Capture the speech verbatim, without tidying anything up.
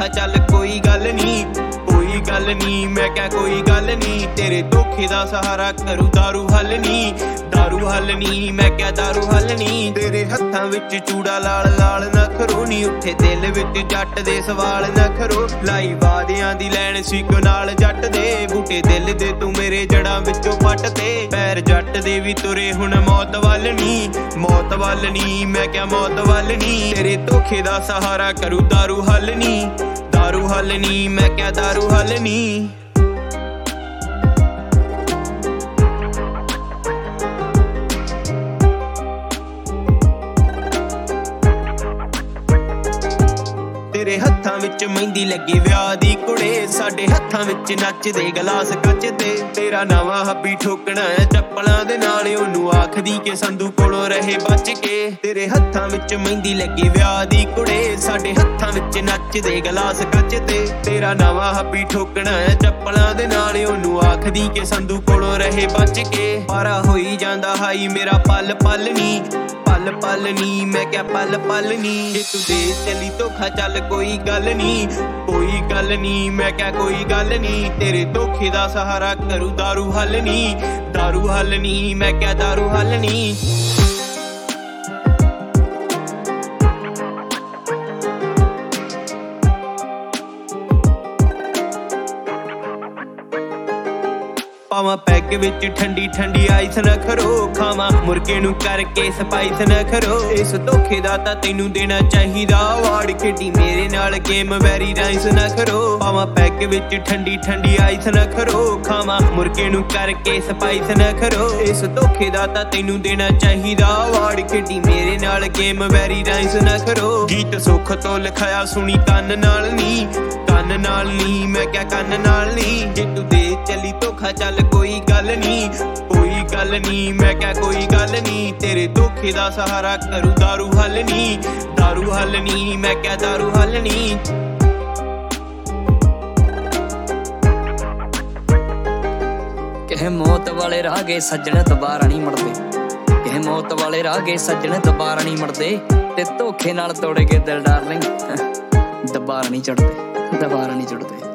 ਧੋਖਾ ਚੱਲ ਕੋਈ ਗੱਲ ਨੀ, ਕੋਈ ਗੱਲ ਨੀ। ਮੈਂ ਕਿਹਾ ਕੋਈ ਗੱਲ ਨੀ, ਤੇਰੇ ਧੋਖੇ ਦਾ ਸਹਾਰਾ ਕਰੂ ਦਾਰੂ ਹੱਲ ਨੀ, ਦਾਰੂ ਹੱਲ ਨੀ। ਮੈਂ ਕਿਹਾ ਦਾਰੂ ਹੱਲ ਨੀ। ਤੇਰੇ ਹੱਥਾਂ ਵਿੱਚ ਚੂੜਾ ਲਾਲ ਲਾਲ ਨਾ ਖਰੋ ਨੀ, ਉੱਠੇ ਦਿਲ ਵਿੱਚ ਜੱਟ ਦੇ ਸਵਾਲ ਨਾ ਖਰੋ। ਲਾਈ ਵਾਦਿਆਂ ਦੀ ਲੈਣ ਸੀਕੋ ਨਾਲ ਜੱਟ ਦੇ, ਬੂਟੇ ਦਿਲ ਦੇ ਤੂੰ ਮੇਰੇ ਜੜਾਂ ਵਿੱਚੋਂ ਪੱਟ ਤੇ। ਪੈਰ ਜੱਟ ਦੇ ਵੀ ਤੁਰੇ ਹੁਣ ਮੌਤ ਵੱਲ ਨੀ, ਮੌਤ ਵੱਲ ਨੀ। ਮੈਂ ਕਿਹਾ ਮੌਤ ਵੱਲ ਨੀ, ਤੇਰੇ ਧੋਖੇ ਦਾ ਸਹਾਰਾ ਕਰੂ ਦਾਰੂ ਹੱਲ ਨੀ, ਦਾਰੂ ਹੱਲ ਨੀ। ਮੈਂ ਕਿਹਾ ਦਾਰੂ ਹੱਲ ਨੀ। ਤੇਰੇ ਹੱਥਾਂ ਵਿੱਚ ਮਹਿੰਦੀ ਲੱਗੀ ਵਿਆਹ ਦੀ ਕੁੜੇ, ਸਾਡੇ ਹੱਥਾਂ ਵਿੱਚ ਨੱਚਦੇ ਗਲਾਸ ਕੱਚ ਤੇ। ਤੇਰਾ ਨਵਾਂ ਹੱਬੀ ਠੋਕਣਾ ਹੈ ਚੱਪਲਾਂ ਦੇ ਨਾਲ, ਉਹਨੂੰ ਆਖਦੀ ਕਿ ਸੰਧੂ ਕੋਲੋਂ ਰਹੇ ਬਚ ਕੇ। ਤੇਰੇ ਹੱਥਾਂ ਵਿੱਚ ਮਹਿੰਦੀ ਲੱਗੀ ਵਿਆਹ ਦੀ ਕੁੜੇ, ਸਾਡੇ ਹੱਥਾਂ ਵਿੱਚ ਨੱਚਦੇ ਗਲਾਸ ਕੱਚ ਤੇ। ਤੇਰਾ ਨਵਾਂ ਹੱਬੀ ਠੋਕਣਾ ਹੈ ਚੱਪਲਾਂ ਦੇ ਨਾਲ, ਉਹਨੂੰ ਆਖਦੀ ਕਿ ਸੰਧੂ ਕੋਲੋਂ ਰਹੇ ਬਚ ਕੇ। ਪਾਰਾ ਹੋਈ ਜਾਂਦਾ ਹਾਈ ਮੇਰਾ ਪਲ ਪਲ ਨੀ, ਪਲ ਪਲ ਨੀ। ਮੈਂ ਕਿਹਾ ਪਲ ਪਲ ਨੀ। ਜੇ ਤੂੰ ਦੇ ਚੱਲੀ ਧੋਖਾ ਚੱਲ ਕੋਈ ਗੱਲ ਨੀ, ਕੋਈ ਗੱਲ ਨੀ। ਮੈਂ ਕਿਹਾ ਕੋਈ ਗੱਲ ਨੀ, ਤੇਰੇ ਧੋਖੇ ਦਾ ਸਹਾਰਾ ਕਰੂ ਦਾਰੂ ਹੱਲ ਨੀ, ਦਾਰੂ ਹੱਲ ਨੀ। ਮੈਂ ਕਿਹਾ ਦਾਰੂ ਹੱਲ ਨੀ। ਪਾਵਾਂ ਪੈਗ ਵਿੱਚ ਠੰਡੀ ਠੰਡੀ ਆਈਸ ਨਾ ਖਰੋ, ਖਾਵਾਂ ਮੁਰਗੇ ਨੂੰ ਕਰਕੇ ਸਪਾਈਸ ਨਾ ਖਰੋ। ਇਸ ਧੋਖੇ ਦਾ ਤਾਂ ਤੈਨੂੰ ਦੇਣਾ ਚਾਹੀਦਾ ਅਵਾਰਡ, ਖੇਡੀ ਮੇਰੇ ਨਾਲ ਗੇਮ ਵੈਰੀ ਨਾਈਸ ਨਾ ਖਰੋ। ਪਾਵਾਂ ਪੈਗ ਵਿੱਚ ਠੰਡੀ ਠੰਡੀ ਆਈਸ ਨਾ ਖਰੋ, ਖਾਵਾਂ ਮੁਰਗੇ ਨੂੰ ਕਰਕੇ ਸਪਾਈਸ ਨਾ ਖਰੋ। ਇਸ ਧੋਖੇ ਦਾ ਤਾਂ ਤੈਨੂੰ ਦੇਣਾ ਚਾਹੀਦਾ ਅਵਾਰਡ, ਖੇਡੀ ਮੇਰੇ ਨਾਲ ਗੇਮ ਵੈਰੀ ਨਾਈਸ ਨਾ ਖਰੋ। ਗੀਤ ਸੁੱਖ ਤੋਂ ਲਿਖਾਇਆ ਸੁਣੀ ਕੰਨ ਨਾਲ ਨੀ, ਕੰਨ ਨਾਲ ਨੀ। ਮੈਂ ਕਿਹਾ ਕੰਨ ਨਾਲ ਨੀ। ਜੇ ਤੂੰ ਦੇ ਚੱਲੀ ਧੋਖਾ ਚੱਲ ਕੋਈ ਗੱਲ ਨੀ, ਕੋਈ ਗੱਲ ਨੀ। ਮੈਂ ਕਿਹਾ ਕੋਈ ਗੱਲ ਨੀ, ਤੇਰੇ ਧੋਖੇ ਦਾ ਸਹਾਰਾ ਕਰੂ ਦਾਰੂ ਹੱਲ ਨੀ, ਦਾਰੂ ਹੱਲ ਨੀ। ਮੈਂ ਕਿਹਾ ਦਾਰੂ ਹੱਲ ਨੀ। ਕਿਸੇ ਮੌਤ ਵਾਲੇ ਰਾਹ ਗਏ ਸੱਜਣ ਦੁਬਾਰਾ ਨਹੀਂ ਮੁੜਦੇ, ਕਿਸੇ ਮੌਤ ਵਾਲੇ ਰਾਹ ਗਏ ਸੱਜਣ ਦੁਬਾਰਾ ਨਹੀਂ ਮੁੜਦੇ। ਤੇ ਧੋਖੇ ਨਾਲ ਤੋੜੇ ਗਏ ਦਿਲ ਡਾਰਲਿੰਗ ਦੁਬਾਰਾ ਨਹੀਂ ਚੜਦੇ, ਦੁਬਾਰਾ ਨਹੀਂ ਚੜਦੇ।